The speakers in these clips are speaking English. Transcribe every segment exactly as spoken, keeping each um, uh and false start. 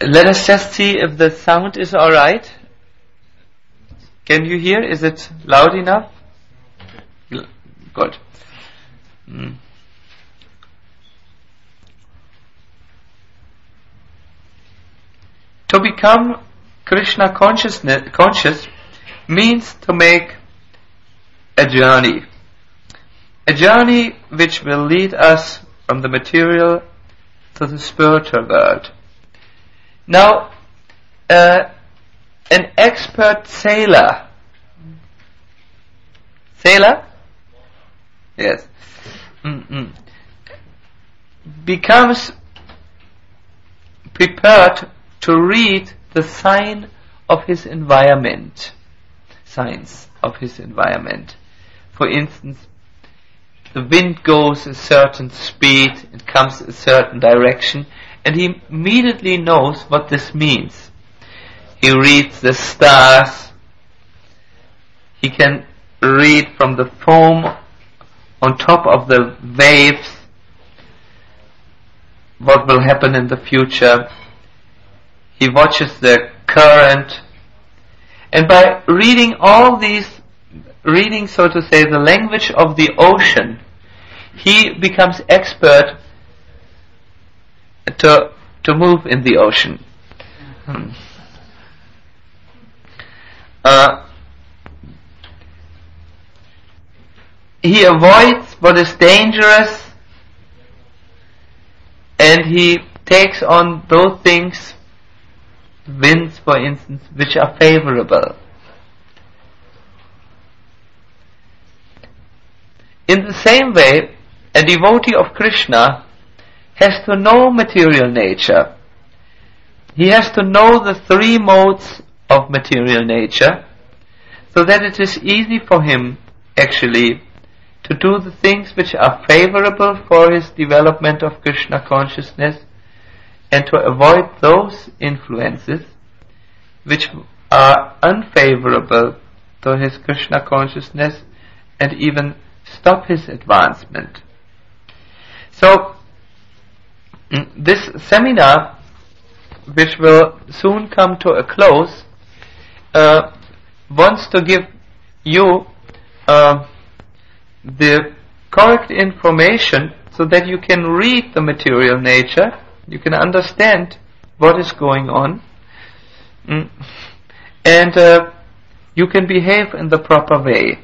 Let us just see if the sound is alright. Can you hear? Is it loud enough? Good. Mm. To become Krishna consciousness, conscious means to make a journey. A journey which will lead us from the material to the spiritual world. Now, uh, an expert sailor, sailor? Yes, Mm-mm. becomes prepared to read the sign of his environment, signs of his environment. For instance, the wind goes a certain speed, it comes a certain direction, and he immediately knows what this means. He reads the stars, he can read from the foam on top of the waves what will happen in the future. He watches the current, and by reading all these, reading so to say the language of the ocean, he becomes expert to to move in the ocean. Hmm. Uh, he avoids what is dangerous, and he takes on those things, winds for instance, which are favorable. In the same way, a devotee of Krishna has to know material nature. He has to know the three modes of material nature, so that it is easy for him actually to do the things which are favorable for his development of Krishna consciousness, and to avoid those influences which are unfavorable to his Krishna consciousness and even stop his advancement. So, this seminar, which will soon come to a close, uh, wants to give you uh, the correct information so that you can read the material nature, you can understand what is going on, mm, and uh, you can behave in the proper way.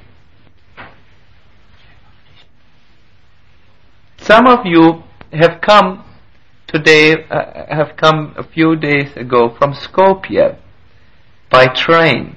Some of you have come today, uh, have come a few days ago from Skopje by train.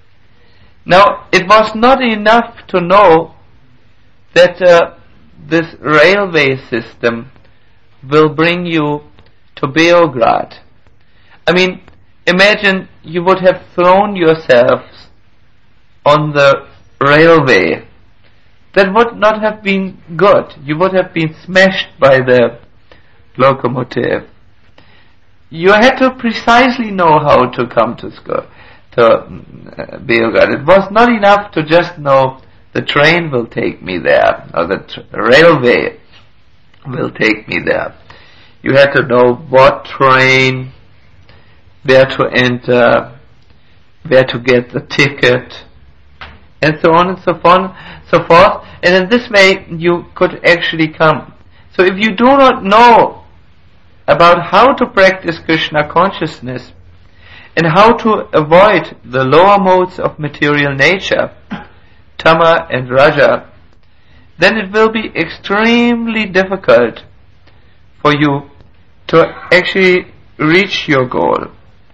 Now, it was not enough to know that uh, this railway system will bring you to Beograd. I mean, imagine you would have thrown yourselves on the railway. That would not have been good. You would have been smashed by the locomotive. You had to precisely know how to come to Sko- to uh, Beograd. It was not enough to just know the train will take me there, or the tr- railway will take me there. You had to know what train, where to enter, where to get the ticket, and so on and so on, so forth. And in this way, you could actually come. So if you do not know about how to practice Krishna consciousness and how to avoid the lower modes of material nature, Tama and Raja, then it will be extremely difficult for you to actually reach your goal.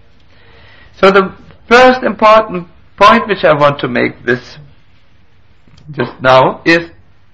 So the first important point which I want to make this just now is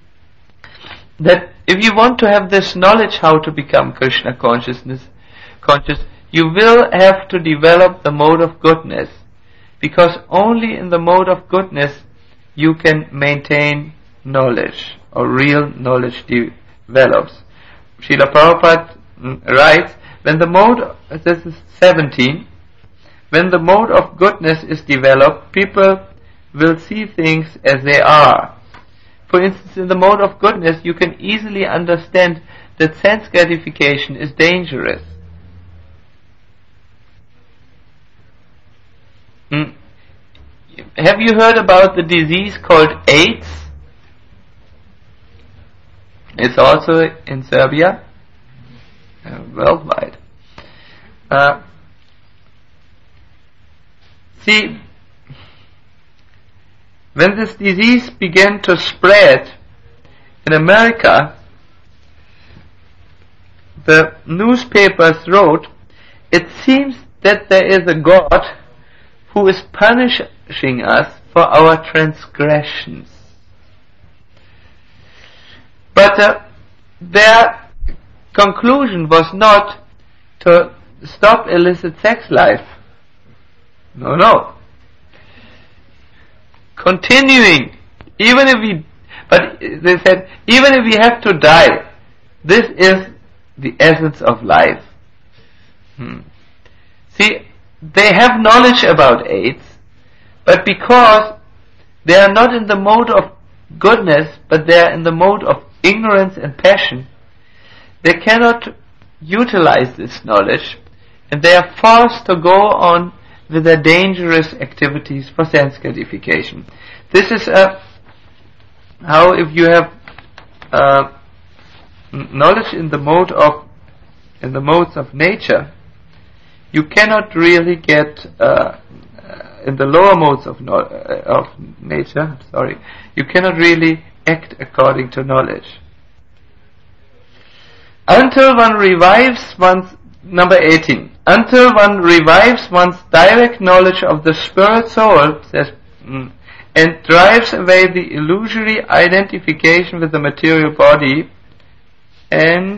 that if you want to have this knowledge how to become Krishna consciousness conscious, you will have to develop the mode of goodness, because only in the mode of goodness you can maintain knowledge, or real knowledge develops. Srila Prabhupada writes, when the mode, this is seventeen, when the mode of goodness is developed, people will see things as they are. For instance, in the mode of goodness, you can easily understand that sense gratification is dangerous. Mm. Have you heard about the disease called AIDS? It's also in Serbia, uh, worldwide. Uh, see, when this disease began to spread in America, the newspapers wrote, it seems that there is a God who is punishing us for our transgressions. But uh, their conclusion was not to stop illicit sex life. No, no. Continuing, even if we, but they said, even if we have to die, this is the essence of life. Hmm. See, they have knowledge about AIDS, but because they are not in the mode of goodness, but they are in the mode of ignorance and passion, they cannot utilize this knowledge, and they are forced to go on with their dangerous activities for sense gratification. This is uh, how, if you have uh, knowledge in the mode of in the modes of nature, you cannot really get uh, uh, in the lower modes of no- uh, of nature. Sorry, you cannot really act according to knowledge until one revives one's number eighteen. Until one revives one's direct knowledge of the spirit soul, says, mm, and drives away the illusory identification with the material body, and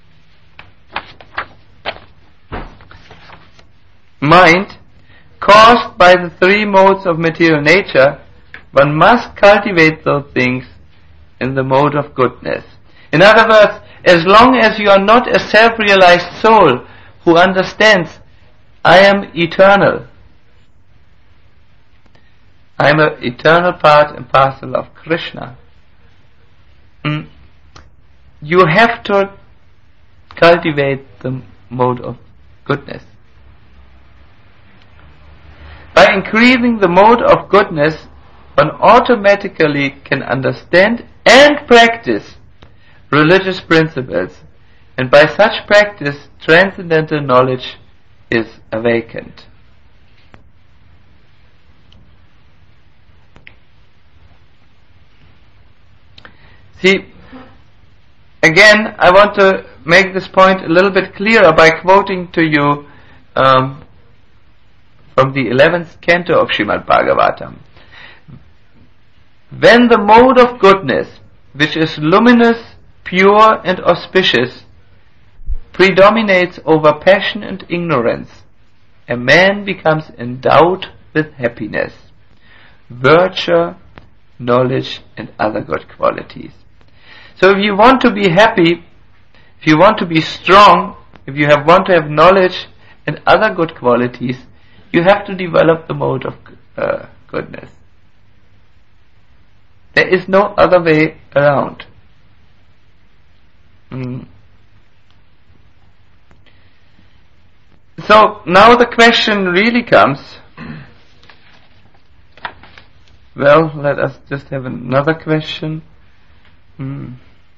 mind caused by the three modes of material nature, one must cultivate those things in the mode of goodness. In other words, as long as you are not a self-realized soul who understands, I am eternal, I am an eternal part and parcel of Krishna, mm, you have to cultivate the mode of goodness. By increasing the mode of goodness, one automatically can understand and practice religious principles, and by such practice transcendental knowledge is awakened. See, again, I want to make this point a little bit clearer by quoting to you um, from the eleventh canto of Srimad Bhagavatam. When the mode of goodness, which is luminous, pure and auspicious, predominates over passion and ignorance, a man becomes endowed with happiness, virtue, knowledge and other good qualities. So if you want to be happy, if you want to be strong, if you have want to have knowledge and other good qualities, you have to develop the mode of uh, goodness. There is no other way around. Mm. So now the question really comes, well, let us just have another question. Mm.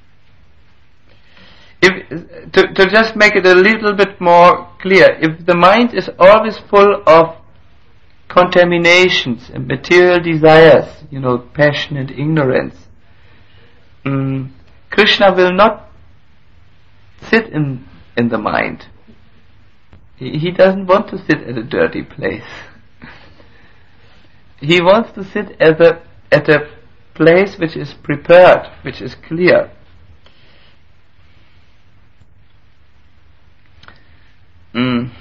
If, to, to just make it a little bit more clear, if the mind is always full of contaminations and material desires, you know, passion and ignorance, mm, Krishna will not sit in in the mind. He, he doesn't want to sit at a dirty place. He wants to sit at a at a place which is prepared, which is clear. Mm.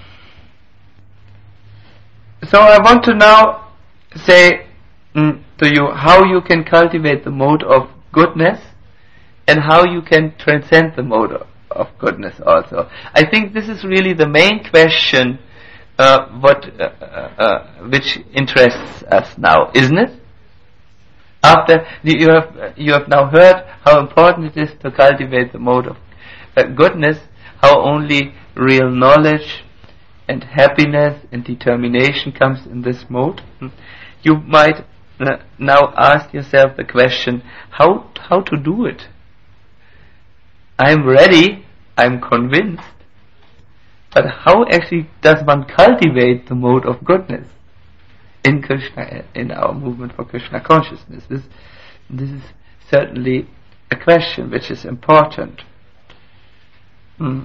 So I want to now say mm, to you how you can cultivate the mode of goodness and how you can transcend the mode of, of goodness also. I think this is really the main question uh, what uh, uh, uh, which interests us now, isn't it? After you have you have now heard how important it is to cultivate the mode of uh, goodness, how only real knowledge and happiness and determination comes in this mode. You might uh, now ask yourself the question, how how to do it? I'm ready, I'm convinced, but how actually does one cultivate the mode of goodness in Krishna, in our movement for Krishna consciousness? This, this is certainly a question which is important. Mm.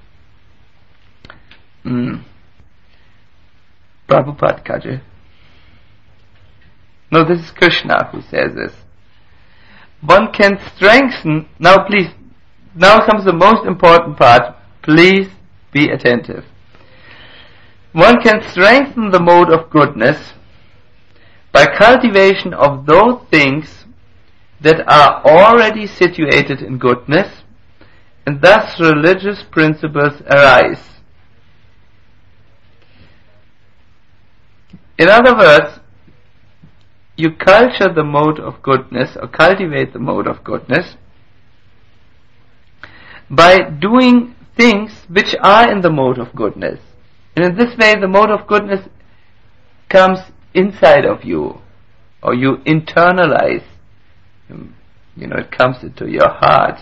Mm. Prabhupada Kaje. No, this is Krishna who says this. One can strengthen, now please, now comes the most important part, please be attentive. One can strengthen the mode of goodness by cultivation of those things that are already situated in goodness, and thus religious principles arise. In other words, you culture the mode of goodness or cultivate the mode of goodness by doing things which are in the mode of goodness. And in this way the mode of goodness comes inside of you, or you internalize, you know, it comes into your heart.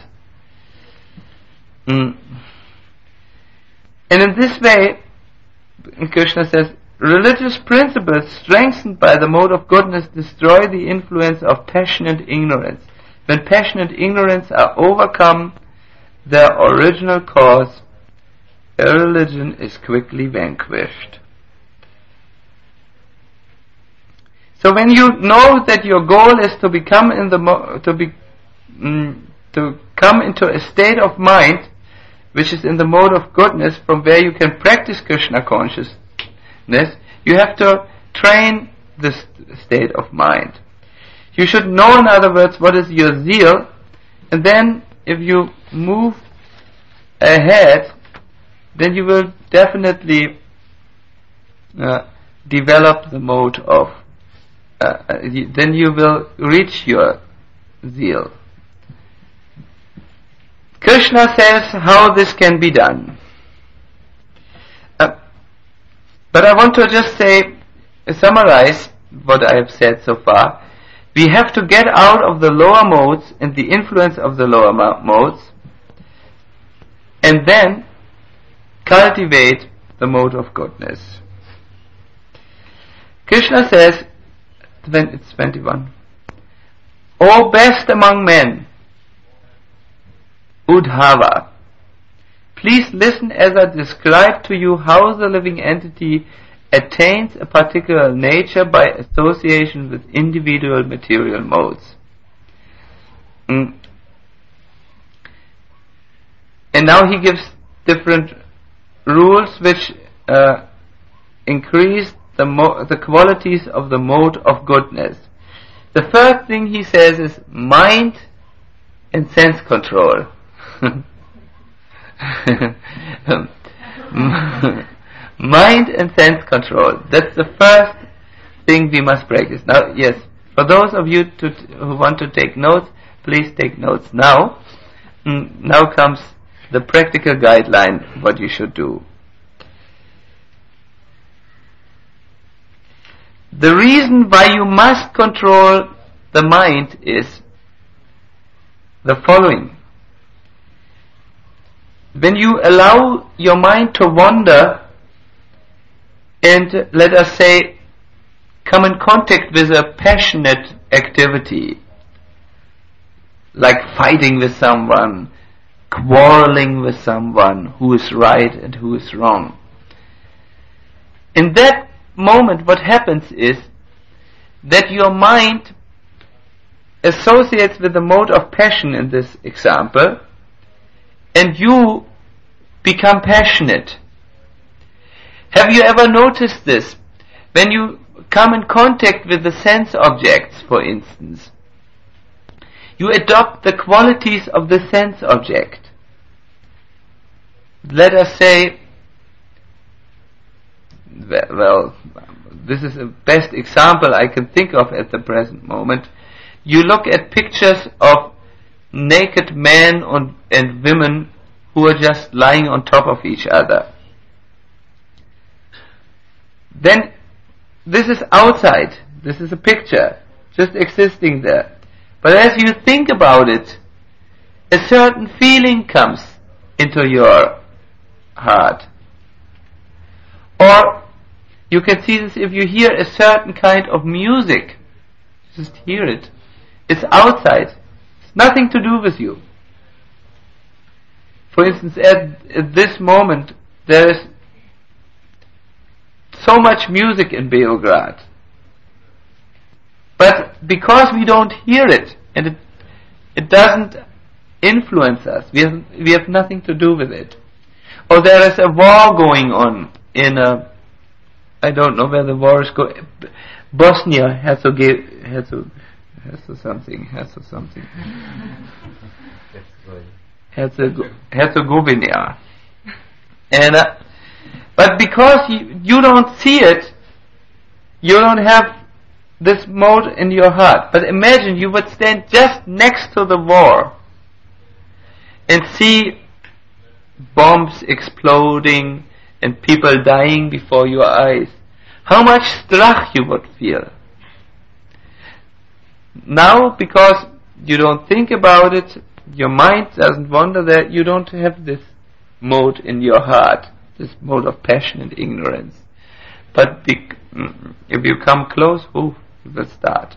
Mm. And in this way, Krishna says, religious principles strengthened by the mode of goodness destroy the influence of passion and ignorance. When passion and ignorance are overcome, their original cause, irreligion, is quickly vanquished. So when you know that your goal is to become in the mo- to be mm, to come into a state of mind which is in the mode of goodness, from where you can practice Krishna consciousness, you have to train this state of mind. You should know, in other words, what is your zeal, and then if you move ahead, then you will definitely uh, develop the mode of, uh, then you will reach your zeal. Krishna says how this can be done. Uh, but I want to just say, uh, summarize what I have said so far. We have to get out of the lower modes and the influence of the lower mo- modes, and then cultivate the mode of goodness. Krishna says, it's twenty-one, O best among men, Uddhava, please listen as I describe to you how the living entity attains a particular nature by association with individual material modes. Mm. And now he gives different rules which uh, increase the, mo- the qualities of the mode of goodness. The first thing he says is mind and sense control. Mind and sense control. That's the first thing we must practice. Now, yes, for those of you to, who want to take notes, please take notes now. Mm, now comes the practical guideline, what you should do. The reason why you must control the mind is the following. When you allow your mind to wander and, let us say, come in contact with a passionate activity, like fighting with someone, quarreling with someone who is right and who is wrong, in that moment what happens is that your mind associates with the mode of passion in this example, and you become passionate. Have you ever noticed this? When you come in contact with the sense objects, for instance, you adopt the qualities of the sense object. Let us say, well, this is the best example I can think of at the present moment. You look at pictures of naked men and women who are just lying on top of each other. then this is outside. This is a picture, just existing there. But as you think about it, a certain feeling comes into your heart. Or you can see this if you hear a certain kind of music. Just hear it. It's outside. It's nothing to do with you. For instance, at, at this moment, there is so much music in Beograd. But because we don't hear it, and it, it doesn't influence us, we have, we have nothing to do with it. Or there is a war going on in a, I don't know where the war is going, Bosnia, Herzegovina, Herzeg, Herzeg something, Herzeg something. Herzeg, Herzegovina. And, uh, but because you, you don't see it, you don't have this mode in your heart. But imagine you would stand just next to the war and see bombs exploding and people dying before your eyes. How much strach you would feel. Now, because you don't think about it, your mind doesn't wander there, you don't have this mode in your heart, this mode of passion and ignorance. But bec- if you come close, ooh, you will start.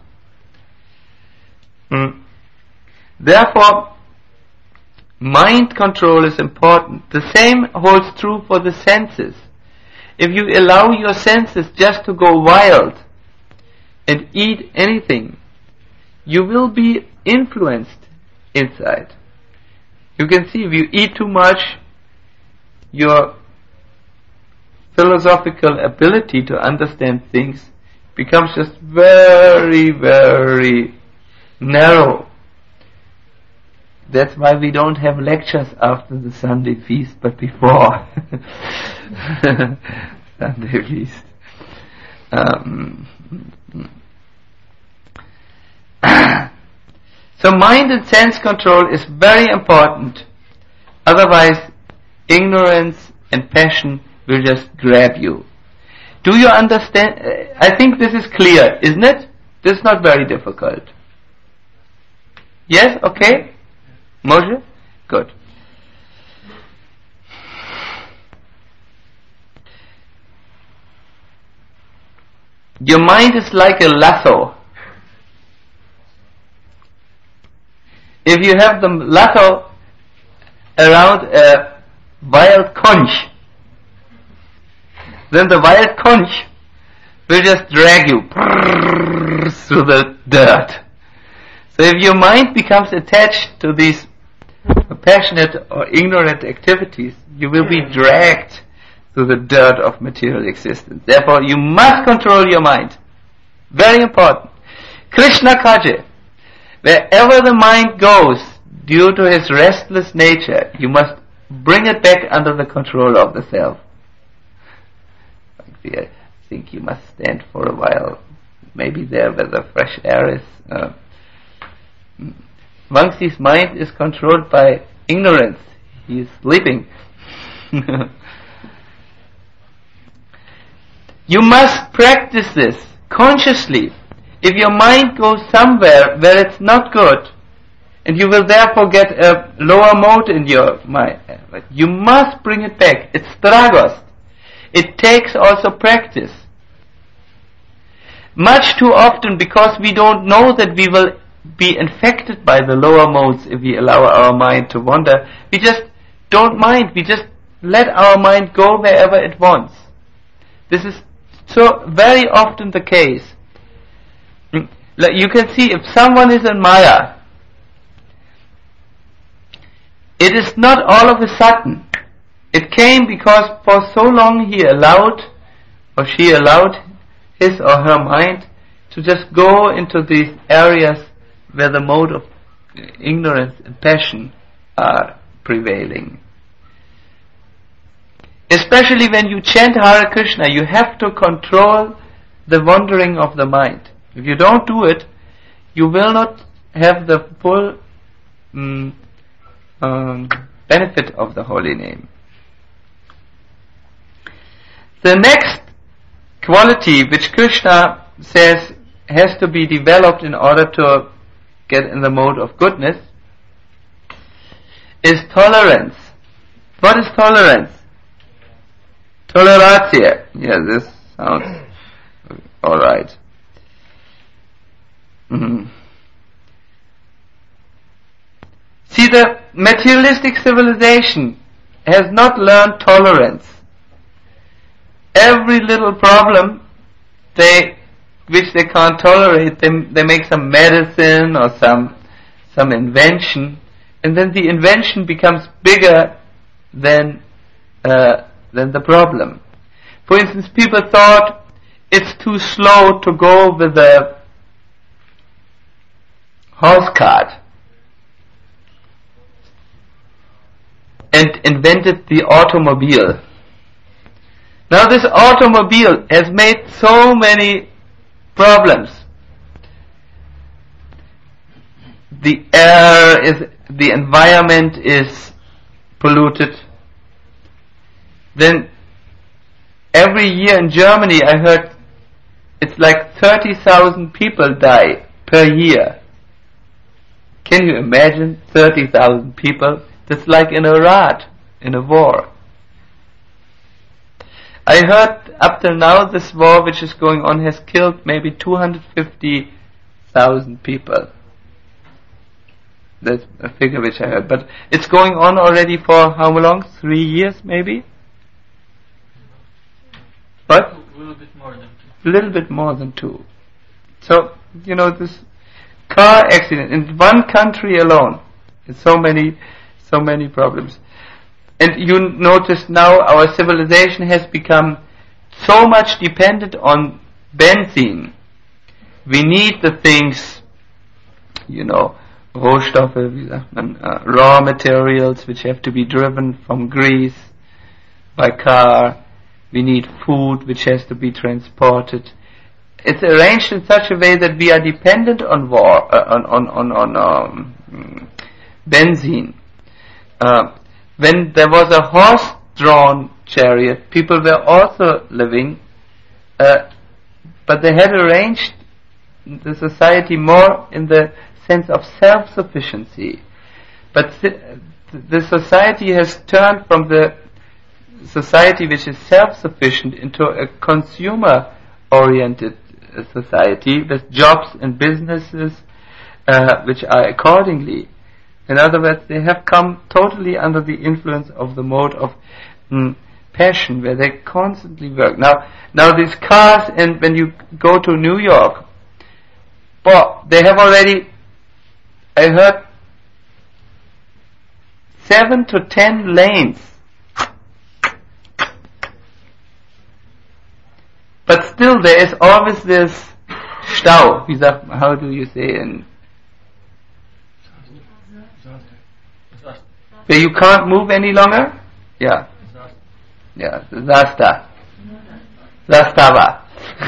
Mm. Therefore, mind control is important. The same holds true for the senses. If you allow your senses just to go wild and eat anything, you will be influenced inside. You can see if you eat too much, your philosophical ability to understand things becomes just very, very narrow. That's why we don't have lectures after the Sunday feast, but before Sunday feast. Um, so mind and sense control is very important. Otherwise, ignorance and passion will just grab you. Do you understand? I think this is clear, isn't it? This is not very difficult. Yes? Okay? Moshe? Good. Your mind is like a lasso. If you have the lasso around a wild conch, then the wild conch will just drag you through the dirt. So if your mind becomes attached to these passionate or ignorant activities, you will be dragged through the dirt of material existence. Therefore, you must control your mind. Very important. Krishna Kaje. Wherever the mind goes, due to his restless nature, you must bring it back under the control of the self. I think you must stand for a while, maybe there where the fresh air is. Uh, Vangsi's mind is controlled by ignorance. He is sleeping. You must practice this consciously. If your mind goes somewhere where it's not good, and you will therefore get a lower mode in your mind, you must bring it back. It's stragos. It takes also practice. Much too often, because we don't know that we will be infected by the lower modes if we allow our mind to wander, we just don't mind. We just let our mind go wherever it wants. This is so very often the case. You can see if someone is in Maya, it is not all of a sudden. It came because for so long he allowed, or she allowed, his or her mind to just go into these areas where the mode of ignorance and passion are prevailing. Especially when you chant Hare Krishna, you have to control the wandering of the mind. If you don't do it, you will not have the full mm, um, benefit of the holy name. The next quality which Krishna says has to be developed in order to get in the mode of goodness is tolerance. What is tolerance? Toleratia. Yeah, this sounds alright. Mm-hmm. See, the materialistic civilization has not learned tolerance. Every little problem they which they can't tolerate, they, they make some medicine or some some invention, and then the invention becomes bigger than uh, than the problem. For instance, people thought it's too slow to go with a horse cart, and invented the automobile. Now this automobile has made so many problems. The air is, the environment is polluted. Then every year in Germany I heard it's like thirty thousand people die per year. Can you imagine thirty thousand people? That's like in Iraq, in a war. I heard up till now this war which is going on has killed maybe two hundred fifty thousand people. That's a figure which I heard. But it's going on already for how long? Three years maybe? What? A little bit more than two. A little bit more than two. So, you know, this car accident in one country alone, it's so many, so many problems. And you notice now our civilization has become so much dependent on benzene. We need the things, you know, Rohstoffe, wie sagt man, uh, raw materials which have to be driven from Greece by car. We need food which has to be transported. It's arranged in such a way that we are dependent on war, uh, on on on, on um, benzene. Uh, when there was a horse-drawn chariot, people were also living, uh, but they had arranged the society more in the sense of self-sufficiency. But th- the society has turned from the society which is self-sufficient into a consumer-oriented uh, society with jobs and businesses uh, which are accordingly. In other words, they have come totally under the influence of the mode of mm, passion, where they constantly work. Now, now these cars, and when you go to New York, well, they have already, I heard, seven to ten lanes. But still there is always this Stau. Wie sagt, how do you say in... Where you can't move any longer? Yeah. Yeah, Zasta. Zastava.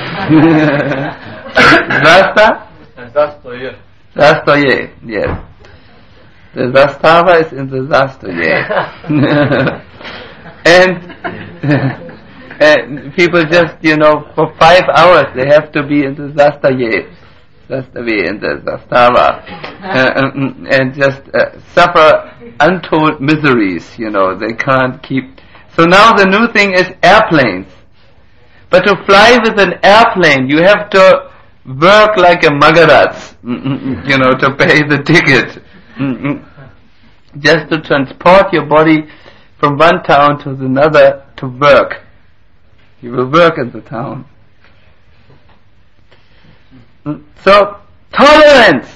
Zasta? Zastoje. Zastoje, yes. The Zastava is in the Zastoje. and, and people just, you know, for five hours they have to be in the Zastoje. Zastave in the Zastava. Uh, and, and just uh, suffer untold miseries, you know, they can't keep. So now the new thing is airplanes. But to fly with an airplane, you have to work like a Magaratz, you know, to pay the ticket. Just to transport your body from one town to another to work. You will work in the town. So, tolerance.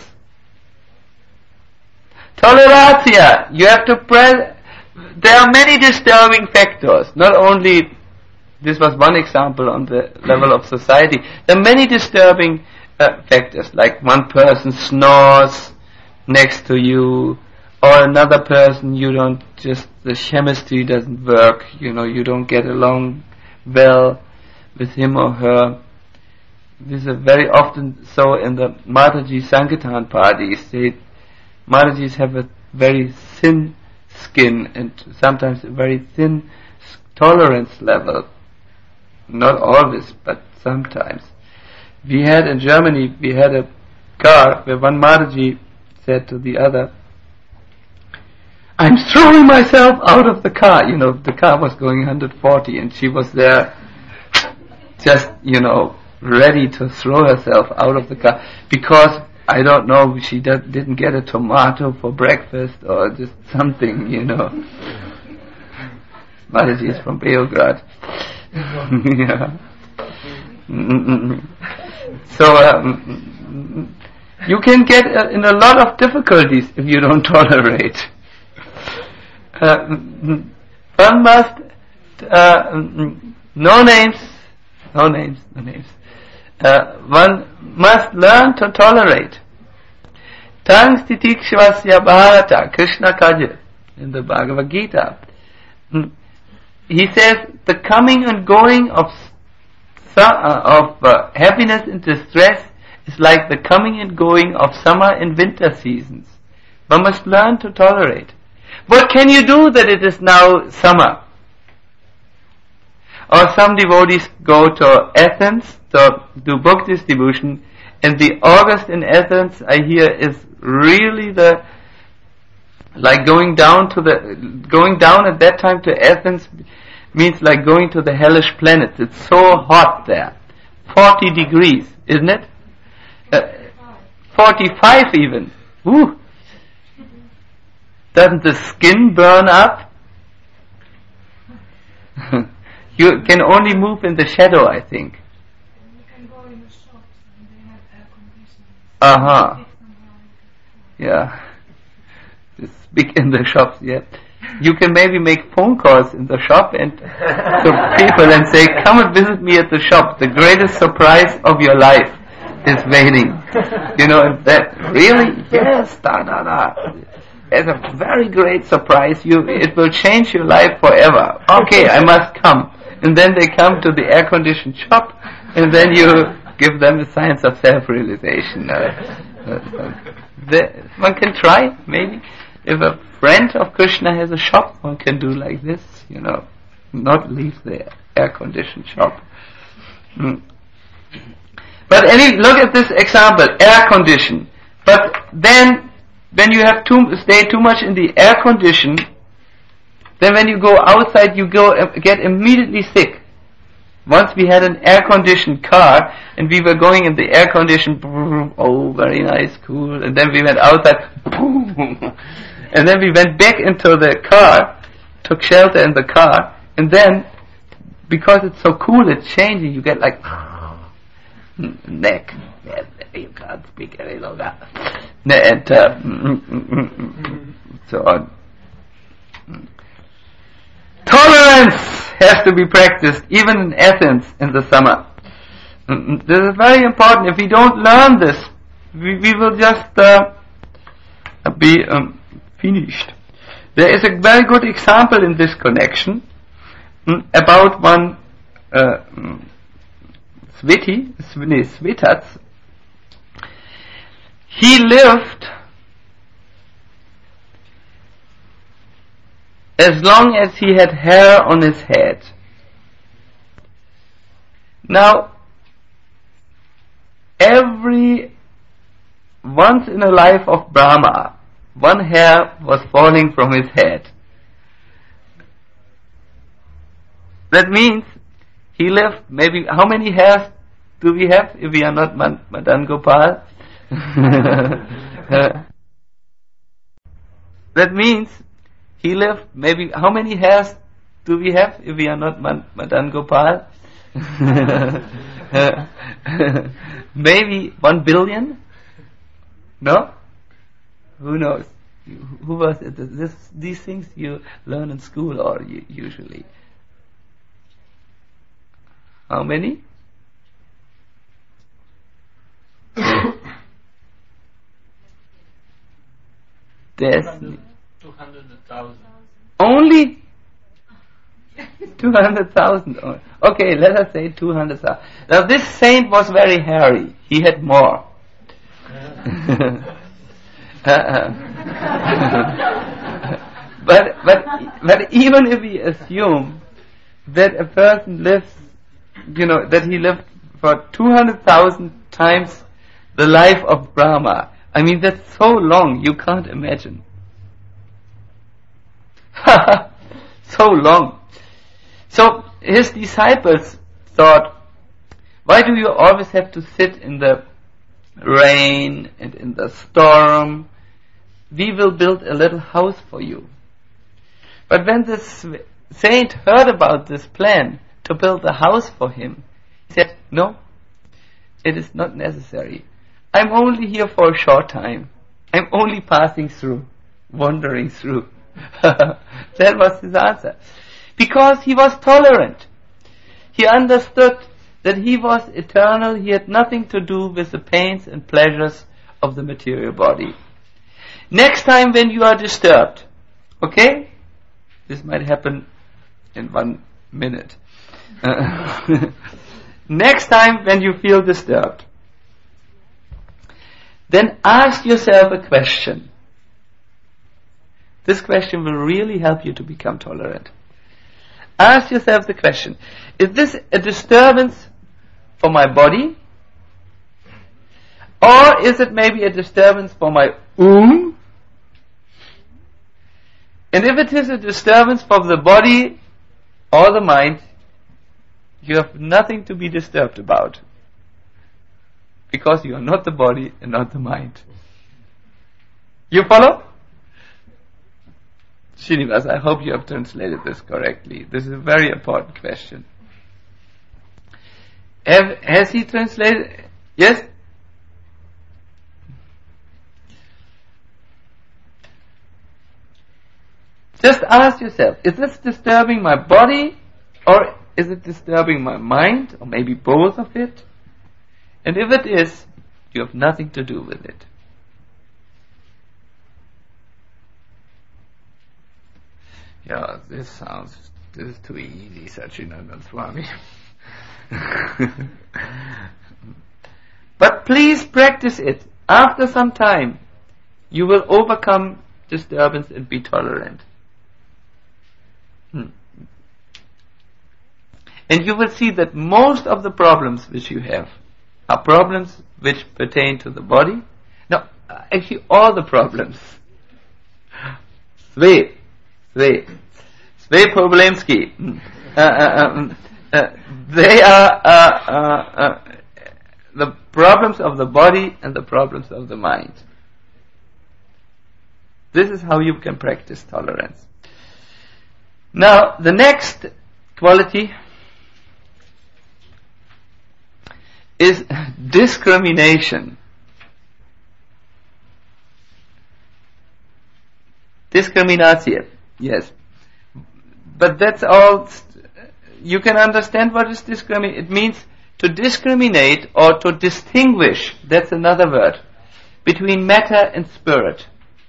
Toleratia. You have to press. There are many disturbing factors. Not only, this was one example on the level of society. There are many disturbing uh, factors, like one person snores next to you, or another person you don't just, the chemistry doesn't work, you know, you don't get along well with him or her. This is very often so in the Mataji Sankirtan parties. They, Matajis have a very thin skin and sometimes a very thin tolerance level. not always, but sometimes. We had in Germany, we had a car where one Mataji said to the other, I'm throwing myself out of the car. You know, the car was going one hundred forty and she was there just, you know, ready to throw herself out of the car because, I don't know, she did, didn't get a tomato for breakfast or just something, you know. Mataji is from Beograd. Yeah. So, um, you can get uh, in a lot of difficulties if you don't tolerate. Uh, one must, uh, no names, no names, no names. Uh, one must learn to tolerate. Tang stitikshvasya bharata, Krishna Kaja, in the Bhagavad Gita. He says the coming and going of uh, of uh, happiness and distress is like the coming and going of summer and winter seasons. One must learn to tolerate. What can you do that it is now summer? Or some devotees go to Athens to do book distribution, and the August in Athens, I hear, is really the like going down to the going down at that time to Athens means like going to the hellish planets. It's so hot there, forty degrees, isn't it? Uh, forty-five even. Ooh. Doesn't the skin burn up? You can only move in the shadow, I think. You can go in the shops and they have air conditioning. Uh huh. Yeah. Speak in the shops, yeah. You can maybe make phone calls in the shop and to people and say, come and visit me at the shop. The greatest surprise of your life is waiting. You know, and that, really? Yes, da da da. It's a very great surprise. You, it will change your life forever. Okay, I must come. And then they come to the air-conditioned shop, and then you give them a science of self-realization. Uh, uh, uh, the, one can try, maybe. If a friend of Krishna has a shop, one can do like this, you know, not leave the air-conditioned shop. Mm. But any, look at this example, air-conditioned. But then, when you have to stay too much in the air condition, then when you go outside, you go uh, get immediately sick. Once we had an air-conditioned car, and we were going in the air-conditioned, oh, very nice, cool, and then we went outside, and then we went back into the car, took shelter in the car, and then, because it's so cool, it's changing, you get like, neck, you can't speak any longer, and uh, so on. Tolerance has to be practiced even in Athens in the summer. This is very important. If we don't learn this, we, we will just uh, be um, finished. There is a very good example in this connection um, about one uh, Sveti, Svetats. He lived as long as he had hair on his head. Now, every once in a life of Brahma, one hair was falling from his head. That means he lived maybe, how many hairs do we have if we are not Madan Gopal? That means he lived maybe, how many hairs do we have if we are not Madan Gopal? Maybe one billion? No? Who knows? Who was it? This, these things you learn in school or you, usually. How many? There's two hundred thousand. Only two hundred thousand. Okay, let us say two hundred thousand. Now this saint was very hairy. He had more. uh, but but but even if we assume that a person lives you know, that he lived for two hundred thousand times the life of Brahma. I mean, that's so long, you can't imagine. So long. So his disciples thought, why do you always have to sit in the rain and in the storm? We will build a little house for you. But when this saint heard about this plan to build a house for him, he said, no, it is not necessary. I'm only here for a short time. I'm only passing through, wandering through. That was his answer. Because he was tolerant. He understood that he was eternal. He had nothing to do with the pains and pleasures of the material body. Next time when you are disturbed, okay? This might happen in one minute. Uh, next time when you feel disturbed, then ask yourself a question. This question will really help you to become tolerant. Ask yourself the question, is this a disturbance for my body? Or is it maybe a disturbance for my um? And if it is a disturbance for the body or the mind, you have nothing to be disturbed about. Because you are not the body and not the mind. You follow? Srinivas, I hope you have translated this correctly. This is a very important question. Have, has he translated? Yes? Just ask yourself, is this disturbing my body or is it disturbing my mind, or maybe both of it? And if it is, you have nothing to do with it. Yeah, this sounds, this is too easy, Satchidananda Swami. But please practice it. After some time, you will overcome disturbance and be tolerant. Hmm. And you will see that most of the problems which you have are problems which pertain to the body. No, actually all the problems. Sve, sve, sve problemski. Uh, uh, um, uh, they are uh, uh, uh, the problems of the body and the problems of the mind. This is how you can practice tolerance. Now, the next quality is discrimination. Discriminatie, yes. But that's all. St- you can understand what is discriminate. It means to discriminate or to distinguish. That's another word. Between matter and spirit.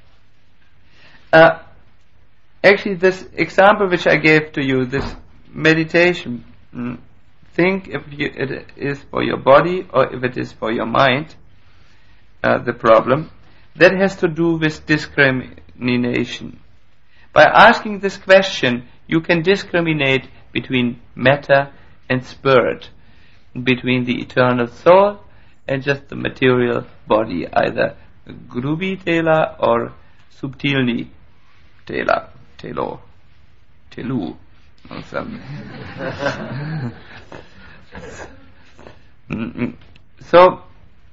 Uh, actually, this example which I gave to you, this meditation, mm, think if you, it is for your body or if it is for your mind, uh, the problem, that has to do with discrimination. By asking this question, you can discriminate between matter and spirit, between the eternal soul and just the material body, either grubi tela or subtilni tela, telo, telu, or something. So,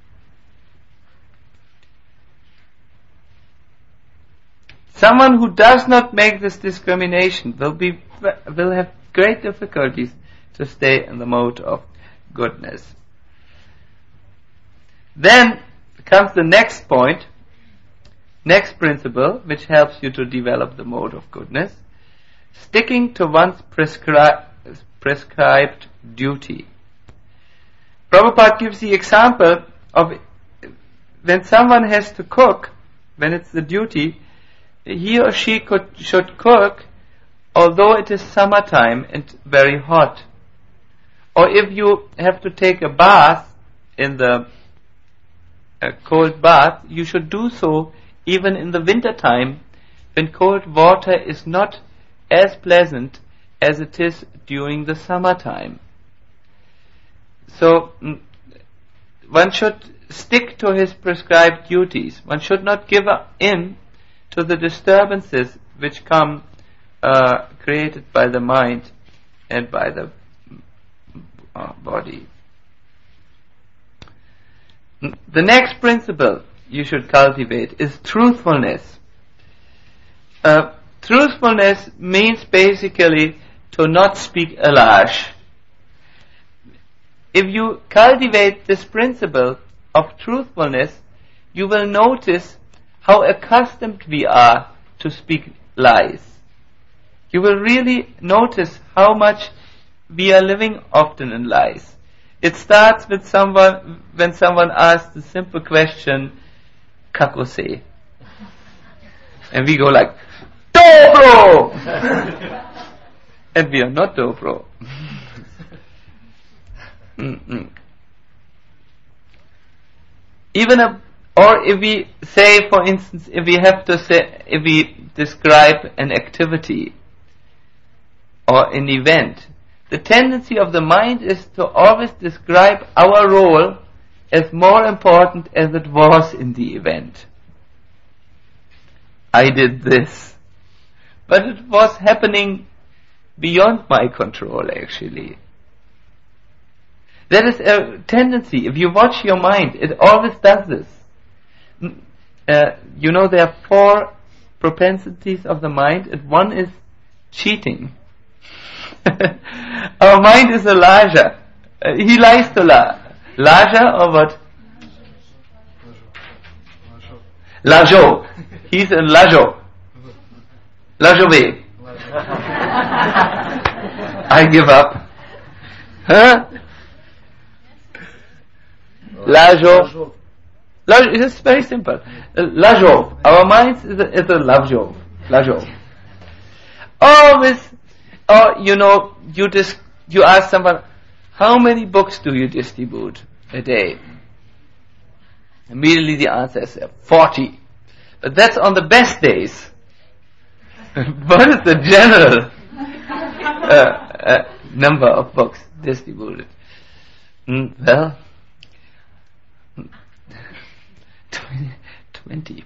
someone who does not make this discrimination will be will have great difficulties to stay in the mode of goodness. Then comes the next point, next principle, which helps you to develop the mode of goodness: sticking to one's prescri- prescribed duty. Prabhupada gives the example of when someone has to cook, when it's the duty, he or she could, should cook although it is summertime and very hot. Or if you have to take a bath in the a cold bath, you should do so even in the winter time when cold water is not as pleasant as it is during the summertime. so mm, one should stick to his prescribed duties. One should not give up in to the disturbances which come uh, created by the mind and by the uh, body. The next principle you should cultivate is truthfulness. Uh, truthfulness means basically to not speak a lie. If you cultivate this principle of truthfulness, you will notice how accustomed we are to speak lies. You will really notice how much we are living often in lies. It starts with someone, when someone asks the simple question, kako se? And we go like, dobro! And we are not dobro. Mm-mm. Even a, or if we say, for instance, if we have to say, if we describe an activity or an event, the tendency of the mind is to always describe our role as more important as it was in the event. I did this, but it was happening beyond my control actually. There is a tendency, if you watch your mind, it always does this. Uh, you know, there are four propensities of the mind, and one is cheating. Our mind is a liar. Uh, he lies to lie. Liar or what? Lajo. He's a lajo. Lajove. I give up. Huh? Lajo. Lajo. It is very simple. Uh, Lajo. Our mind is a, is a lajo. Lajo. Always, or you know, you dis- you ask someone, how many books do you distribute a day? Immediately the answer is uh, forty. But that's on the best days. What is the general uh, uh, number of books distributed? Mm, well, twenty.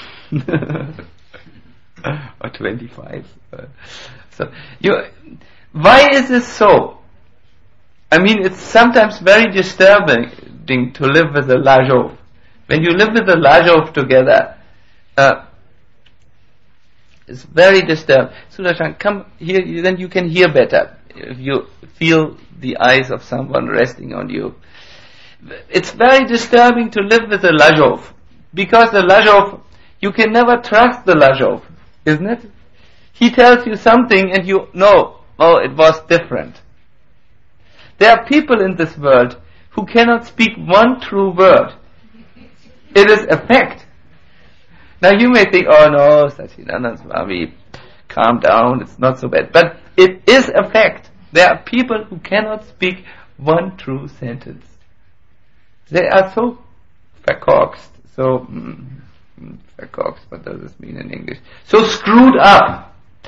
Or twenty-five. Uh, so, you, why is this so? I mean, it's sometimes very disturbing to live with a Lajov. When you live with a Lajov together, uh, it's very disturbing. Sudarshan, come here, then you can hear better. If you feel the eyes of someone resting on you. It's very disturbing to live with a Lajov. Because the Lajov, you can never trust the Lajov, isn't it? He tells you something and you know, oh, it was different. There are people in this world who cannot speak one true word. It is a fact. Now you may think, oh no, Satchidananda Swami, calm down, it's not so bad. But it is a fact. There are people who cannot speak one true sentence. They are so verkorkst, so, mm, verkorkst, what does this mean in English? So screwed up.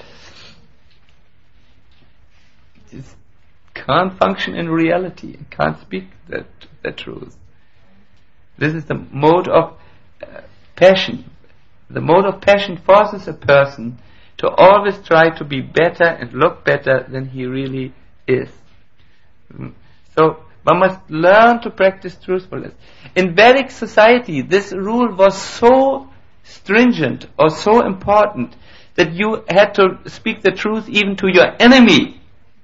Just can't function in reality, can't speak the, the truth. This is the mode of uh, passion. The mode of passion forces a person to always try to be better and look better than he really is. So one must learn to practice truthfulness. In Vedic society, this rule was so stringent or so important that you had to speak the truth even to your enemy.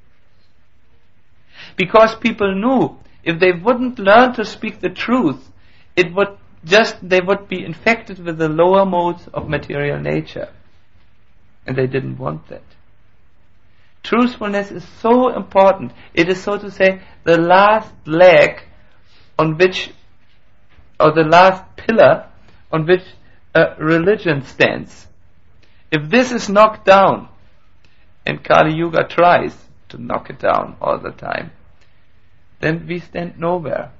Because people knew if they wouldn't learn to speak the truth, it would just, they would be infected with the lower modes of material nature. And they didn't want that. Truthfulness is so important. It is, so to say, the last leg on which, or the last pillar on which a religion stands. If this is knocked down, and Kali Yuga tries to knock it down all the time, then we stand nowhere.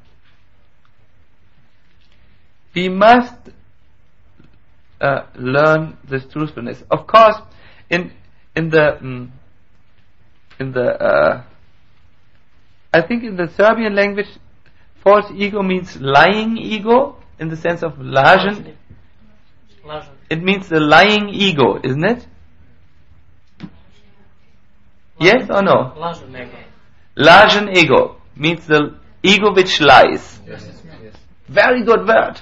We must uh, learn this truthfulness. Of course, in in the um, in the uh, I think in the Serbian language false ego means lying ego in the sense of lažan. Lažan. It means the lying ego, isn't it? Yes or no? Lažan ego. Lažan ego means the ego which lies. Yes, yes. Very good word.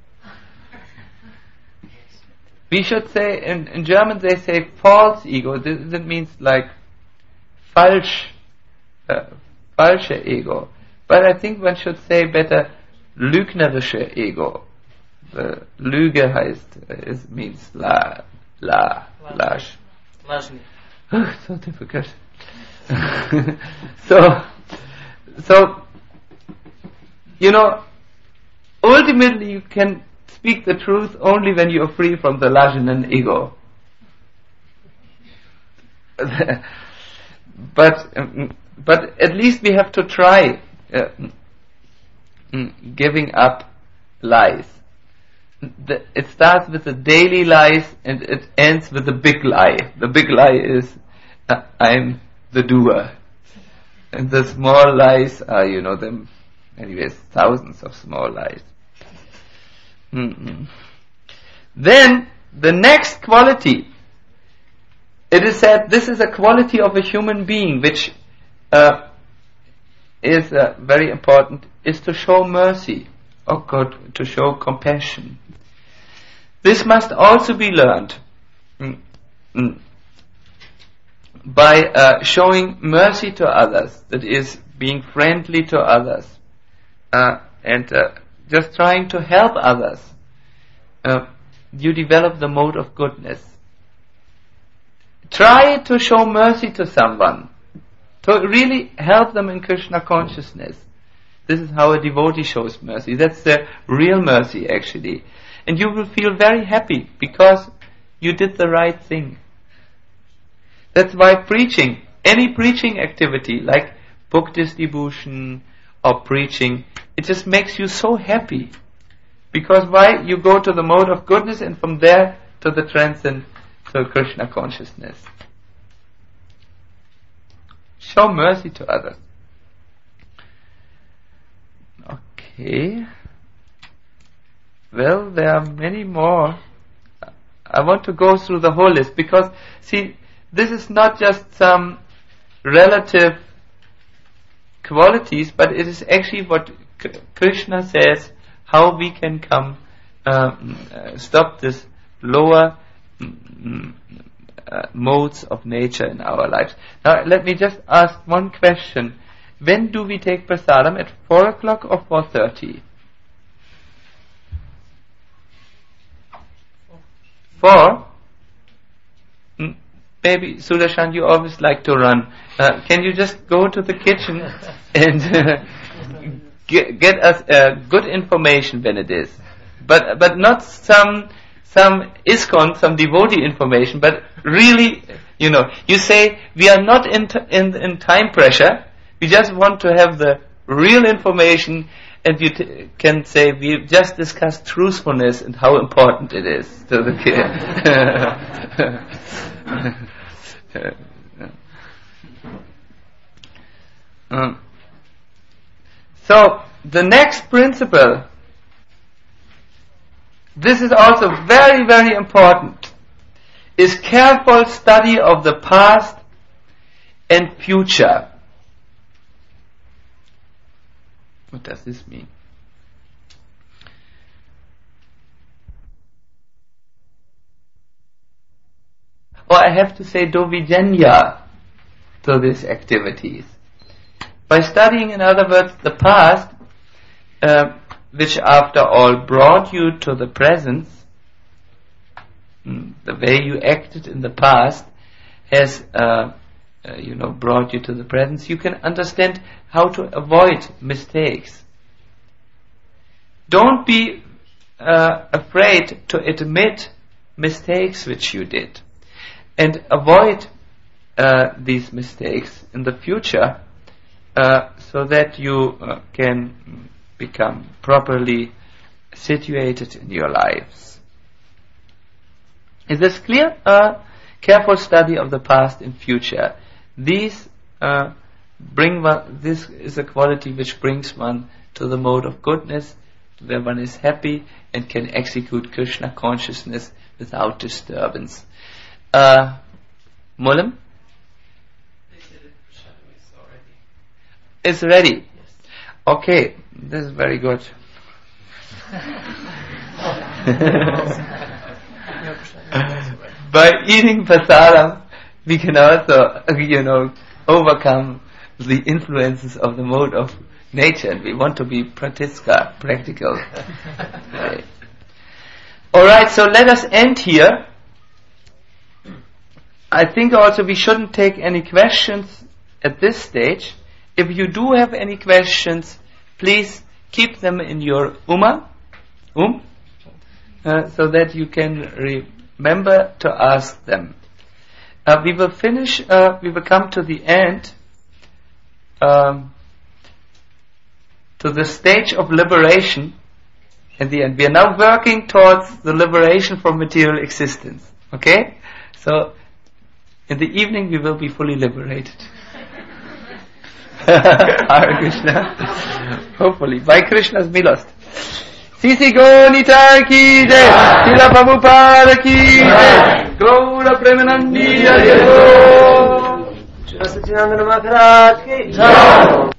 We should say, in, in German they say false ego. This, that means like falsch, uh, falsche ego. But I think one should say better lügnerische ego. The Lüge heißt, uh, is, means la, la, lash. Lažni. Oh, so difficult. so, so, you know, ultimately you can speak the truth only when you are free from the Lajanan ego. but, um, but at least we have to try uh, mm, giving up lies. The, it starts with the daily lies and it ends with the big lie. The big lie is uh, I'm the doer, and the small lies are, you know, them. Anyways, thousands of small lies. Mm-hmm. Then the next quality, it is said this is a quality of a human being which uh, is uh, very important, is to show mercy, or God, to show compassion. This must also be learned mm, mm, by uh, showing mercy to others, that is, being friendly to others, uh, and uh, just trying to help others. Uh, you develop the mode of goodness. Try to show mercy to someone, to really help them in Krishna consciousness. This is how a devotee shows mercy. That's the real mercy, actually. And you will feel very happy because you did the right thing. That's why preaching, any preaching activity like book distribution or preaching, it just makes you so happy. Because why? You go to the mode of goodness and from there to the transcend, to Krishna consciousness. Show mercy to others. Okay. Well, there are many more. I want to go through the whole list because, see, this is not just some relative qualities, but it is actually what K- Krishna says, how we can come, um, uh, stop this lower mm, uh, modes of nature in our lives. Now, let me just ask one question. When do we take prasadam? At four o'clock or four thirty? Four? Mm, Maybe, Sudarshan, you always like to run. Uh, can you just go to the kitchen and uh, get, get us uh, good information when it is? But but not some some ISKCON, some devotee information, but really, you know, you say we are not in, t- in, in time pressure. We just want to have the real information, and you t- can say we just discussed truthfulness and how important it is to the kid. um, so the next principle, this is also very, very important, is careful study of the past and future. What does this mean? Or I have to say dovijanya to these activities. By studying, in other words, the past, uh, which after all brought you to the present, mm, the way you acted in the past has uh, uh, you know, brought you to the present, you can understand how to avoid mistakes. Don't be uh, afraid to admit mistakes which you did, and avoid uh, these mistakes in the future, uh, so that you uh, can become properly situated in your lives. Is this clear? Uh, careful study of the past and future. These uh, bring one, this is a quality which brings one to the mode of goodness, where one is happy and can execute Krishna consciousness without disturbance. Uh, Mulam? It's ready. Okay, this is very good. By eating prasadam, we can also, you know, overcome the influences of the mode of nature, and we want to be pratiska, practical. Alright, so let us end here. I think also we shouldn't take any questions at this stage. If you do have any questions, please keep them in your Uma, um, uh, so that you can remember to ask them. Uh, we will finish, uh, we will come to the end, um, to the stage of liberation in the end. We are now working towards the liberation from material existence. Okay? So, in the evening we will be fully liberated. Hare Krishna. Hopefully. By Krishna's milost. Sisi Gonita ki jai, Srila Prabhupada ki jai, Gaura Premanandi Jai Ho. Srila Satyananda Maharaj ki jai.